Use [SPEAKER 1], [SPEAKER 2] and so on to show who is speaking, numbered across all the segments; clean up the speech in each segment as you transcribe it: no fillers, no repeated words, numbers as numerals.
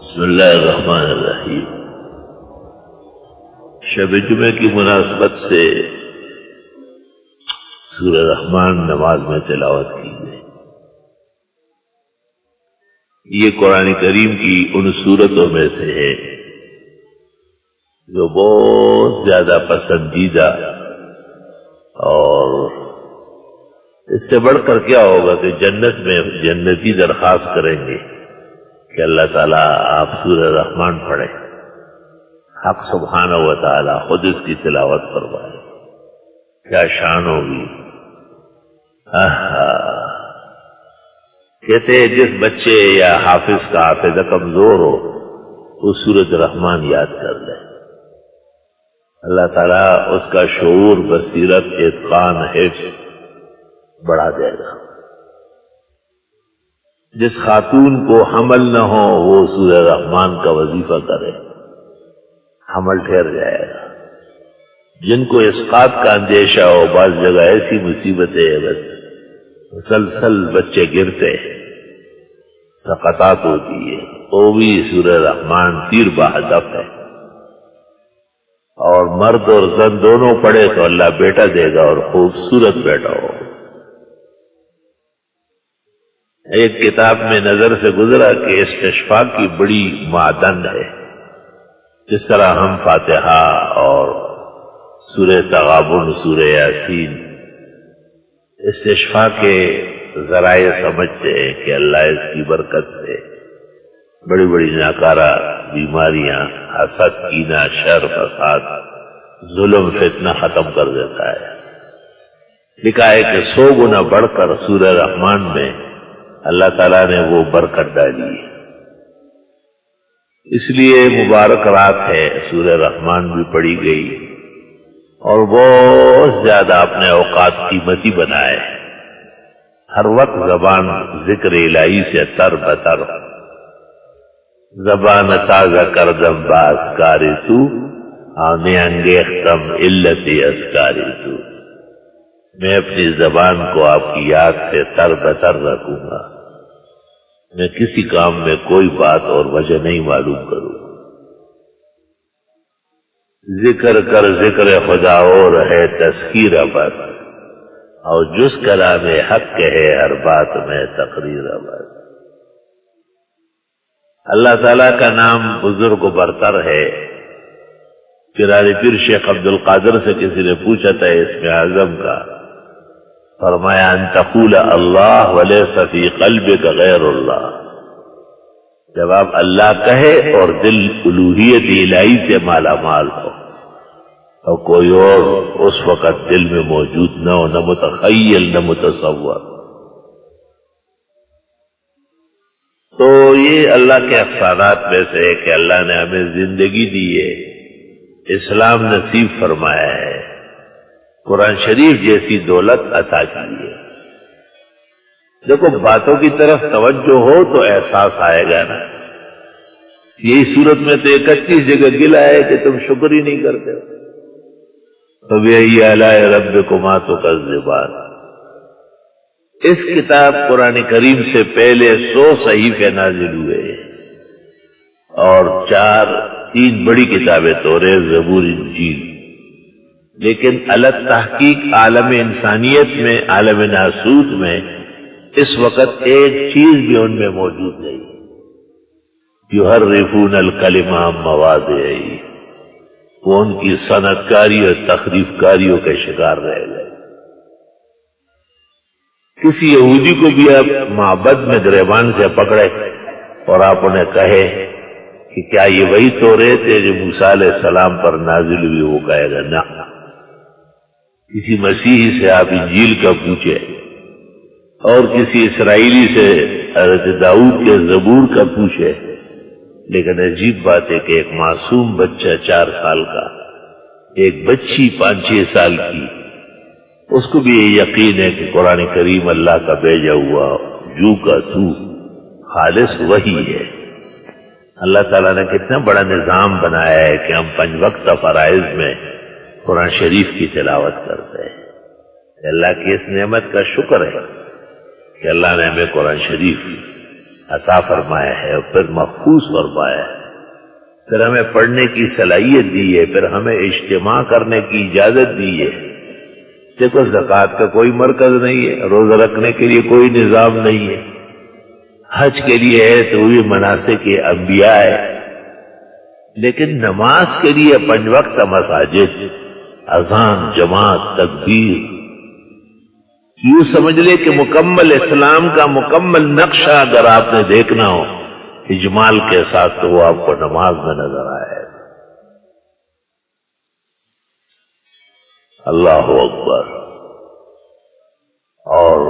[SPEAKER 1] بسم اللہ الرحمن الرحیم۔ شب جمعہ کی مناسبت سے سورہ رحمان نماز میں تلاوت کی گئی۔ یہ قرآن کریم کی ان سورتوں میں سے ہے جو بہت زیادہ پسندیدہ، اور اس سے بڑھ کر کیا ہوگا کہ جنت میں جنتی درخواست کریں گے کہ اللہ تعالیٰ آپ سورہ رحمان پڑھیں، حق سبحانہ و تعالیٰ خود اس کی تلاوت فرمائے، کیا شان ہوگی۔ کہتے ہیں جس بچے یا حافظ کا حافظہ کمزور ہو وہ سورۃ رحمان یاد کر لے، اللہ تعالیٰ اس کا شعور، بصیرت، اتقان، حفظ بڑھا دے گا۔ جس خاتون کو حمل نہ ہو وہ سورہ رحمان کا وظیفہ کرے، حمل ٹھہر جائے گا۔ جن کو اسقاط کا اندیشہ ہو، بعض جگہ ایسی مصیبتیں ہیں بس مسلسل بچے گرتے ہیں، سقطات ہوتی ہے، وہ بھی سورہ رحمان تیر بہدف ہے، اور مرد اور زن دونوں پڑھے تو اللہ بیٹا دے گا، اور خوبصورت بیٹا ہو۔ ایک کتاب میں نظر سے گزرا کہ استشفاء کی بڑی معدن ہے، جس طرح ہم فاتحہ اور سورہ تغابن، سورہ یاسین استشفاء کے ذرائع سمجھتے ہیں کہ اللہ اس کی برکت سے بڑی بڑی ناکارہ بیماریاں، حسد، کینہ، شر، فساد، ظلم، فتنہ ختم کر دیتا ہے۔ لکھا ہے کہ 100 گنا بڑھ کر سورہ رحمان میں اللہ تعالیٰ نے وہ برکت ڈالی ہے، اس لیے مبارک رات ہے، سورہ رحمان بھی پڑھی گئی، اور بہت زیادہ اپنے اوقات قیمتی بنائے، ہر وقت زبان ذکر الہی سے تر بتر، زبان تازہ کردم با اسکاری تو، آنے انگیختم علت اسکاری تو، میں اپنی زبان کو آپ کی یاد سے تر بتر رکھوں گا، میں کسی کام میں کوئی بات اور وجہ نہیں معلوم کروں۔ ذکر کر ذکر خدا اور ہے تذکیر بس، اور جس کلام حق کہے ہر بات میں تقریر بس۔ اللہ تعالیٰ کا نام بزرگ و برتر ہے۔ پیرارے پیر شیخ عبد القادر سے کسی نے پوچھا تھا اسم اعظم کا، فرمایا ان تقول اللہ ولیس فی قلبک غیر اللہ، جب آپ اللہ کہے اور دل الوہیت الہی سے مالا مال ہو، اور کوئی اور اس وقت دل میں موجود نہ ہو، نہ متخیل نہ متصور، تو یہ اللہ کے احسانات میں سے ہے کہ اللہ نے ہمیں زندگی دی ہے، اسلام نصیب فرمایا ہے، قرآن شریف جیسی دولت عطا کی ہے۔ دیکھو باتوں کی طرف توجہ ہو تو احساس آئے گا نا۔ یہی صورت میں تو 31 جگہ گلا ہے کہ تم شکر ہی نہیں کرتے ہو۔ فَبِأَيِّ آلَاءِ رَبِّكُمَا تُكَذِّبَانِ۔ اس کتاب قرآن کریم سے پہلے 100 صحیفے نازل ہوئے، اور 3 بڑی کتابیں توریت، زبور، انجیل، لیکن الگ تحقیق عالم انسانیت میں، عالم ناسوت میں اس وقت ایک چیز بھی ان میں موجود نہیں۔ یحرفون الکلم عن مواضعہ، وہ ان کی صنعت کاری اور تخریف کاریوں کے شکار رہ گئے۔ کسی یہودی کو بھی آپ معبد میں گریبان سے پکڑے اور آپ انہیں کہے کہ کیا یہ وہی توریت ہے جو موسیٰ علیہ السلام پر نازل ہوئی، وہ کہے گا نہ۔ کسی مسیحی سے آپ انجیل کا پوچھے، اور کسی اسرائیلی سے حضرت داؤد کے زبور کا پوچھے، لیکن عجیب بات ہے کہ ایک معصوم بچہ 4 سال کا، ایک بچی 5-6 سال کی، اس کو بھی یہ یقین ہے کہ قرآن کریم اللہ کا بھیجا ہوا جو کا تو خالص وہی ہے۔ اللہ تعالیٰ نے کتنا بڑا نظام بنایا ہے کہ ہم 5 وقت فرائض میں قرآن شریف کی تلاوت کرتے ہیں۔ اللہ کی اس نعمت کا شکر ہے کہ اللہ نے ہمیں قرآن شریف عطا فرمایا ہے اور پھر محفوظ فرمایا ہے، پھر ہمیں پڑھنے کی صلاحیت دی ہے، پھر ہمیں اجتماع کرنے کی اجازت دی ہے۔ دیکھو زکوٰۃ کا کوئی مرکز نہیں ہے، روزہ رکھنے کے لیے کوئی نظام نہیں ہے، حج کے لیے ہے تو وہ مناسک انبیاء ہے، لیکن نماز کے لیے 5 وقت مساجد، اذان، جماعت، تکبیر، یوں سمجھ لے کہ مکمل اسلام کا مکمل نقشہ اگر آپ نے دیکھنا ہو اجمال کے ساتھ تو وہ آپ کو نماز میں نظر آئے۔ اللہ اکبر۔ اور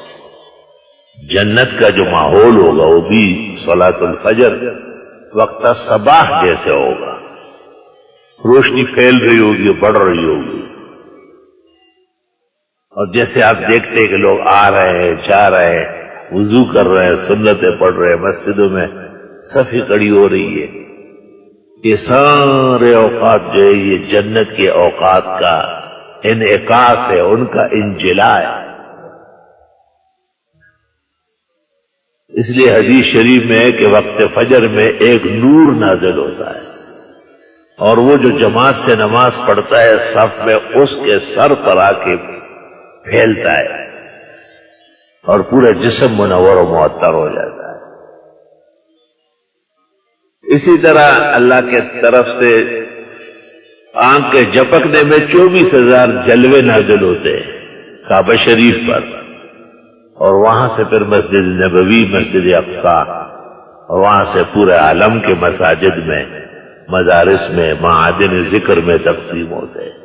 [SPEAKER 1] جنت کا جو ماحول ہوگا وہ بھی صلاۃ الفجر وقت صباح جیسے ہوگا، روشنی پھیل رہی ہوگی، بڑھ رہی ہوگی، اور جیسے آپ دیکھتے کہ لوگ آ رہے ہیں، جا رہے ہیں، وضو کر رہے ہیں، سنتیں پڑھ رہے ہیں، مسجدوں میں صفیں کھڑی ہو رہی ہے، یہ سارے اوقات جو ہے یہ جنت کے اوقات کا انعکاس ہے، ان کا انجلا ہے۔ اس لیے حدیث شریف میں ہے کہ وقت فجر میں ایک نور نازل ہوتا ہے، اور وہ جو جماعت سے نماز پڑھتا ہے صف میں اس کے سر پر آ کے پھیلتا ہے اور پورا جسم منور و معطر ہو جاتا ہے۔ اسی طرح اللہ کے طرف سے آنکھ کے جھپکنے میں 24,000 جلوے نازل ہوتے ہیں کعبہ شریف پر، اور وہاں سے پھر مسجد نبوی، مسجد اقصی، اور وہاں سے پورے عالم کے مساجد میں، مدارس میں، معادن ذکر میں تقسیم ہوتے ہیں۔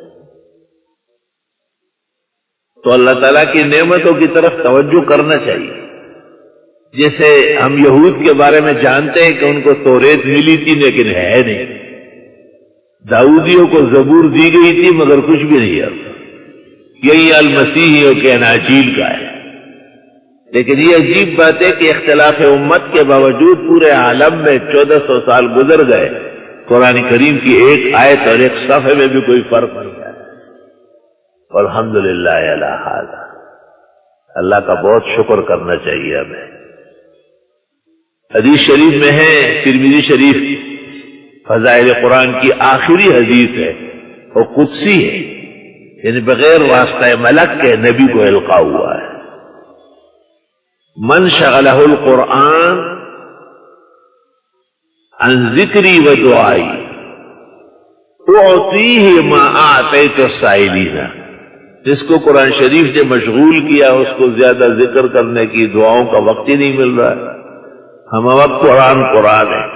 [SPEAKER 1] تو اللہ تعالیٰ کی نعمتوں کی طرف توجہ کرنا چاہیے۔ جیسے ہم یہود کے بارے میں جانتے ہیں کہ ان کو توریت ملی تھی لیکن ہے نہیں، داؤدیوں کو زبور دی گئی تھی مگر کچھ بھی نہیں ہے، یہی المسیحیوں کے اناجیل کا ہے۔ لیکن یہ عجیب بات ہے کہ اختلاف امت کے باوجود پورے عالم میں 1400 سال گزر گئے، قرآن کریم کی ایک آیت اور ایک صفحے میں بھی کوئی فرق نہیں ہے۔ الحمدللہ علی ھذا، اللہ کا بہت شکر کرنا چاہیے ہمیں۔ حدیث شریف میں ہے، ترمذی شریف فضائل قرآن کی آخری حدیث ہے، وہ قدسی ہے، یعنی بغیر واسطہ ملک کے نبی کو القاء ہوا ہے۔ من شغلہ القرآن عن ذکری و دعائی اعطیہ ما اعطیت السائلین، جس کو قرآن شریف نے مشغول کیا اس کو زیادہ ذکر کرنے کی، دعاؤں کا وقت ہی نہیں مل رہا ہے، ہم وقت قرآن ہے۔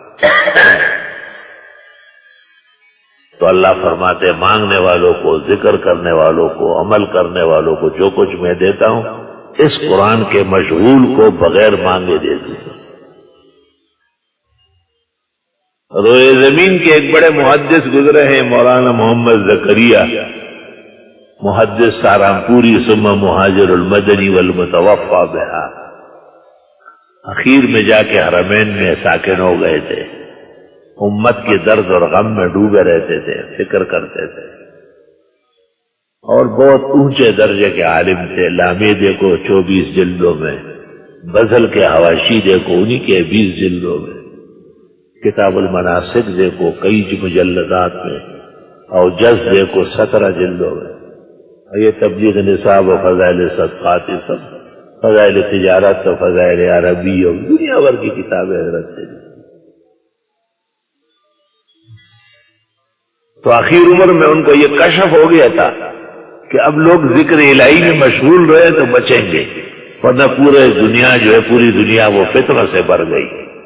[SPEAKER 1] تو اللہ فرماتے مانگنے والوں کو، ذکر کرنے والوں کو، عمل کرنے والوں کو جو کچھ میں دیتا ہوں اس قرآن کے مشغول کو بغیر مانگے دے دوں۔ روئے زمین کے ایک بڑے محدث گزرے ہیں، مولانا محمد زکریا، محدث سہارنپوری ثم مہاجر المدنی والمتوفى بہا، اخیر میں جا کے حرمین میں ساکن ہو گئے تھے، امت کے درد اور غم میں ڈوبے رہتے تھے، فکر کرتے تھے، اور بہت اونچے درجے کے عالم تھے۔ لامے دیکھو 24 جلدوں میں، غزل کے حواشی دیکھو انہی کے 20 جلدوں میں، کتاب المناسک دیکھو کئی مجلدات میں، اور جز دیکھو 17 جلدوں میں، اور یہ تبلیغ نصاب و فضائل صدقات، سب فضائل تجارت و فضائل عربی اور دنیا بھر کی کتابیں حضرت سے۔ تو آخر عمر میں ان کو یہ کشف ہو گیا تھا کہ اب لوگ ذکر الہی میں مشغول رہے تو بچیں گے، ورنہ پورے دنیا جو ہے، پوری دنیا وہ فتنہ سے بھر گئی۔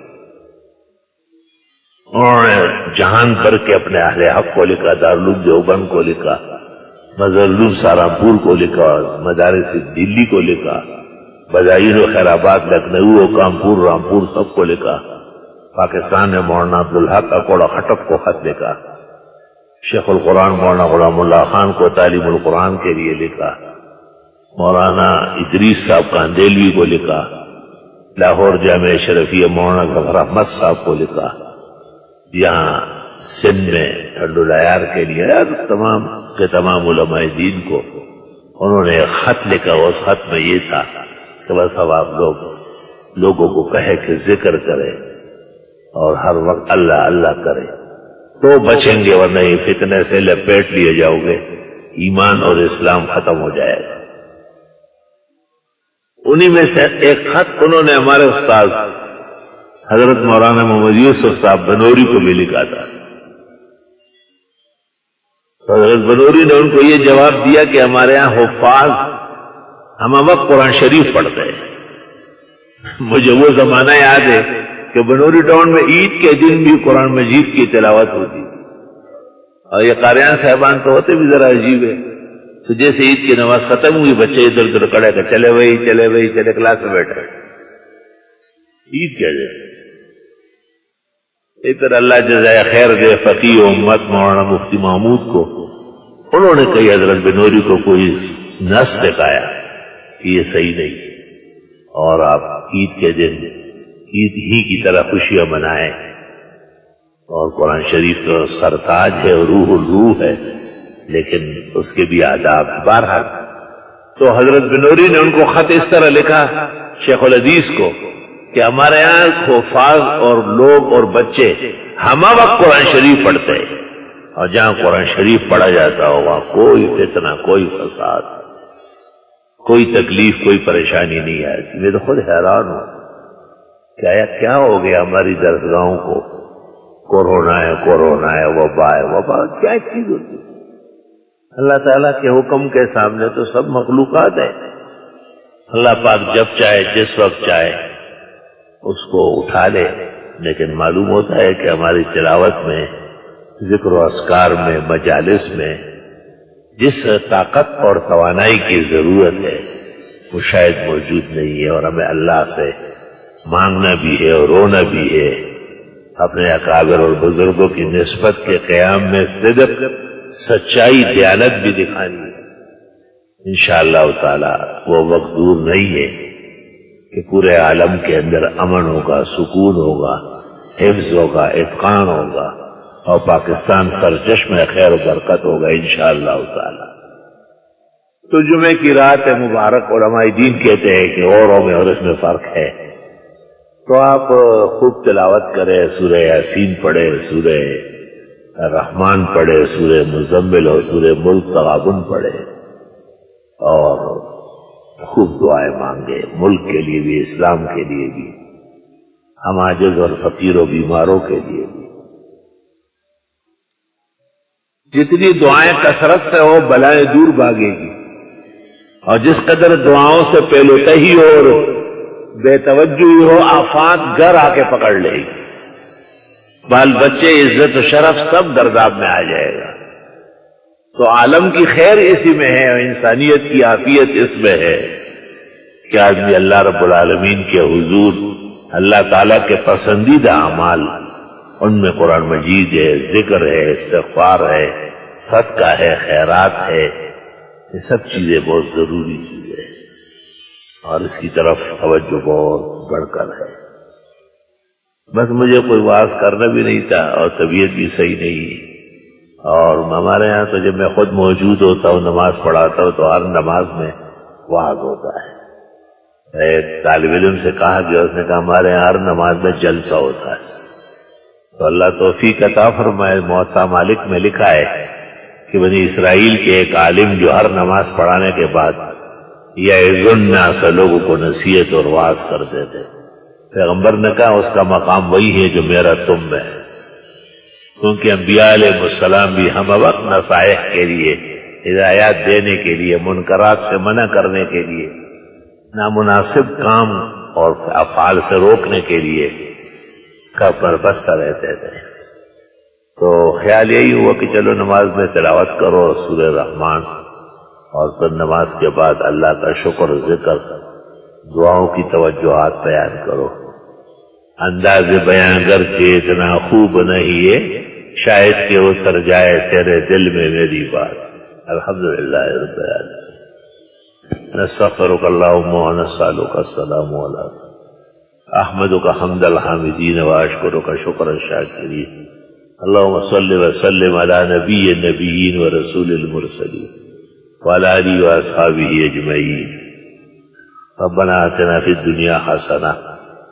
[SPEAKER 1] انہوں نے جہان بھر کے اپنے اہل حق کو لکھا، دارالعلوم دیوبند کو لکھا، مظہرالعلوم سہارنپور کو لکھا، مدارس دلی کو لکھا، بدائین و خیر آباد لکھنؤ و کانپور رامپور سب کو لکھا، پاکستان میں مولانا عبدالحق اکوڑا خٹک کو خط لکھا، شیخ القرآن مولانا غلام اللہ خان کو تعلیم القرآن کے لیے لکھا، مولانا ادریس صاحب کاندیلوی کو لکھا، لاہور جامعہ شرفیہ مولانا ظفر احمد صاحب کو لکھا، یہاں سندھ میں ڈھلڈولایار کے لیے تمام کے تمام علماء دین کو انہوں نے خط لکھا۔ اس خط میں یہ تھا کہ بس اب آپ لوگ لوگوں کو کہے کہ ذکر کرے اور ہر وقت اللہ اللہ کرے تو بچیں گے، ورنہ یہ فتنے سے لپیٹ لیے جاؤ گے، ایمان اور اسلام ختم ہو جائے گا۔ انہی میں سے ایک خط انہوں نے ہمارے استاد حضرت مولانا محمد یوسف صاحب بنوری کو بھی لکھا تھا۔ تو حضرت بنوری نے ان کو یہ جواب دیا کہ ہمارے یہاں حفاظ ہم وقت قرآن شریف پڑھتے ہیں۔ مجھے وہ زمانہ یاد ہے کہ بنوری ٹاؤن میں عید کے دن بھی قرآن مجید کی تلاوت ہوتی، اور یہ قاریان صاحبان تو ہوتے بھی ذرا عجیب ہے۔ تو جیسے عید کی نماز ختم ہوئی، بچے ادھر ادھر کھڑے کر چلے وہی کلاس میں بیٹھے عید کے دن۔ ادھر اللہ جزائے خیر دے فقیہ امت مولانا مفتی محمود کو، انہوں نے کئی حضرت بنوری کو کوئی نص دکھایا کہ یہ صحیح نہیں، اور آپ عید کے دن عید ہی کی طرح خوشیاں منائیں، اور قرآن شریف تو سرتاج ہے، روح الروح ہے، لیکن اس کے بھی آداب۔ بہرحال تو حضرت بنوری نے ان کو خط اس طرح لکھا شیخ الحدیث کو کہ ہمارے یہاں حفاظ اور لوگ اور بچے ہم وقت قرآن شریف پڑھتے ہیں، اور جہاں قرآن شریف پڑھا جاتا ہو وہاں کوئی فتنہ، کوئی فساد، کوئی تکلیف، کوئی پریشانی نہیں آتی۔ میں تو خود حیران ہوں کہ آیا کیا ہو گیا ہماری درسگاہوں کو، کورونا ہے، وبا ہے، کیا چیز ہوتی ہے؟ اللہ تعالیٰ کے حکم کے سامنے تو سب مخلوقات ہیں۔ اللہ پاک جب چاہے جس وقت چاہے اس کو اٹھا لے، لیکن معلوم ہوتا ہے کہ ہماری تلاوت میں، ذکر و اذکار میں، مجالس میں جس طاقت اور توانائی کی ضرورت ہے وہ شاید موجود نہیں ہے، اور ہمیں اللہ سے مانگنا بھی ہے اور رونا بھی ہے، اپنے اکابر اور بزرگوں کی نسبت کے قیام میں صدق، سچائی، دیانت بھی دکھانی ہے۔ انشاءاللہ تعالی وہ وقت دور نہیں ہے کہ پورے عالم کے اندر امن ہوگا، سکون ہوگا، حفظ ہوگا، اتقان ہوگا، اور پاکستان سرچشمہ خیر و برکت ہوگا انشاءاللہ تعالی۔ تو جمعے کی رات مبارک علماء دین کہتے ہیں کہ اوروں میں اور اس میں فرق ہے، تو آپ خوب تلاوت کریں، سورہ یاسین پڑھیں، سورہ رحمان پڑھیں، سورہ مزمل اور سورہ ملک تغابن پڑھیں، اور خوب دعائیں مانگے، ملک کے لیے بھی، اسلام کے لیے بھی، ہم عاجز اور فقیر و بیماروں کے لیے بھی۔ جتنی دعائیں کثرت سے ہو بلائیں دور بھاگے گی، اور جس قدر دعاؤں سے پہلو تہی اور بے توجہی ہو آفات گھر آ کے پکڑ لے گی، بال بچے، عزت و شرف سب گرداب میں آ جائے گا۔ تو عالم کی خیر اسی میں ہے، اور انسانیت کی عافیت اس میں ہے کہ آدمی اللہ رب العالمین کے حضور، اللہ تعالیٰ کے پسندیدہ اعمال، ان میں قرآن مجید ہے، ذکر ہے، استغفار ہے، صدقہ ہے، خیرات ہے، یہ سب چیزیں بہت ضروری چیزیں ہیں، اور اس کی طرف توجہ بہت بڑھ کر ہے۔ بس مجھے کوئی واعظ کرنا بھی نہیں تھا، اور طبیعت بھی صحیح نہیں ہے، اور ہمارے ہاں تو جب میں خود موجود ہوتا ہوں، نماز پڑھاتا ہوں، تو ہر نماز میں واعظ ہوتا ہے۔ ایک طالب علم سے کہا کہ اس نے کہا ہمارے یہاں ہر نماز میں جلسہ ہوتا ہے۔ تو اللہ توفیق عطا فرمائے، موطا مالک میں لکھا ہے کہ بنی اسرائیل کے ایک عالم جو ہر نماز پڑھانے کے بعد یعظن الناس، لوگوں کو نصیحت اور واعظ کرتے تھے۔ پیغمبر نے کہا اس کا مقام وہی ہے جو میرا تم میں ہے، کیونکہ انبیاء علیہ السلام بھی ہم وقت نصائح کے لیے، ہدایات دینے کے لیے، منکرات سے منع کرنے کے لیے، نامناسب کام اور افعال سے روکنے کے لیے پر بستہ رہتے تھے۔ تو خیال یہی ہوا کہ چلو نماز میں تلاوت کرو سورہ رحمان، اور پھر نماز کے بعد اللہ کا شکر، ذکر، دعاؤں کی توجہات بیان کرو۔ انداز بیان کر کے اتنا خوب نہیں ہے، شاید کہ اتر جائے تیرے دل میں میری بات۔ الحمدللہ رب العالمین۔ نستغفرک اللہم ونسألک السلام علیکم، احمدک حمد الحامدین واشکرک شکر الشاکرین۔ اللہم صل وسلم علی نبی النبیین ورسول المرسلین وعلی آلہ واصحابہ اجمعین۔ ربنا آتنا فی الدنیا حسنہ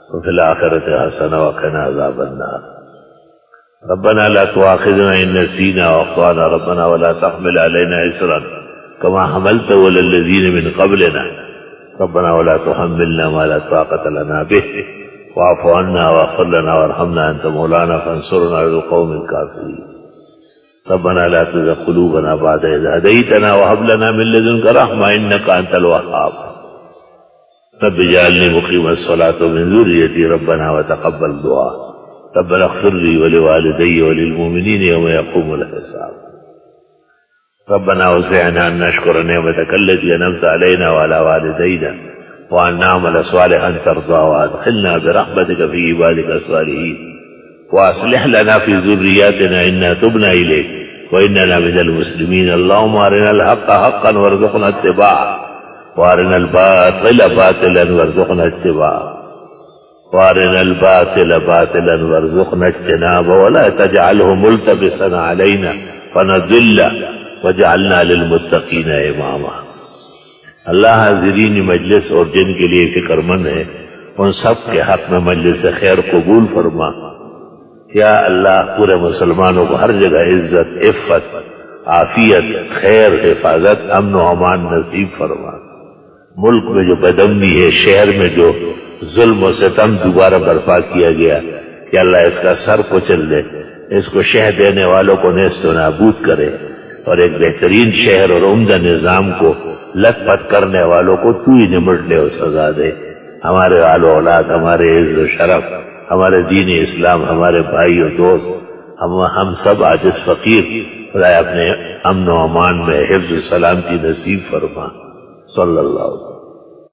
[SPEAKER 1] وفي الآخرة حسنة وقنا عذاب النار. ربنا لا تؤاخذنا إن نسينا وأخطأنا ربنا ولا تحمل علينا إصرا كما حملته على الذين من قبلنا ربنا ولا تحملنا ما لا طاقة لنا به واعف عنا واغفر لنا وارحمنا أنت مولانا فانصرنا على القوم الكافرين. ربنا لا تزغ قلوبنا بعد إذ هديتنا وهب لنا من لدنك رحمة إنك أنت الوهاب. رب اجعلني مقيم الصلاة ومن ذريتي ربنا وتقبل دعاء. ربنا اغفر لي ولوالدي وللمؤمنين يوم يقوم الحساب. ربنا اوزعنا ان نشكر نعمتك التي انعمت علينا وعلى والدينا وان نعمل صالحا ترضى وادخلنا برحمتك في عبادك الصالحين واصلح لنا في ذرياتنا انا تبنا اليك واننا من المسلمين. اللهم ارنا الحق حقا وارزقنا اتباعه وارنا الباطل باطلا وارزقنا اتباعه وارنا الباطل باطلا وارزقنا اجتنابه ولا تجعله ملتبسا علينا فنضل وجعلنا للمتقین اماما. اللہ حاضرین مجلس اور جن کے لیے فکر مند ہے ان سب کے حق میں مجلس خیر قبول فرما. یا اللہ پورے مسلمانوں کو ہر جگہ عزت عفت عافیت خیر حفاظت امن و امان نصیب فرما. ملک میں جو بدامنی ہے شہر میں جو ظلم و ستم دوبارہ برپا کیا گیا کہ اللہ اس کا سر کچل دے اس کو شہ دینے والوں کو نیست و نابود کرے اور ایک بہترین شہر اور عمدہ نظام کو لت پت کرنے والوں کو تو ہی نمٹ لے اور سزا دے. ہمارے آل و اولاد ہمارے عز و شرف ہمارے دین اسلام ہمارے بھائی و دوست ہم سب عاجز فقیر خدا اپنے امن و امان میں حفظ و سلامتی نصیب فرما. صلی اللہ علیہ وسلم.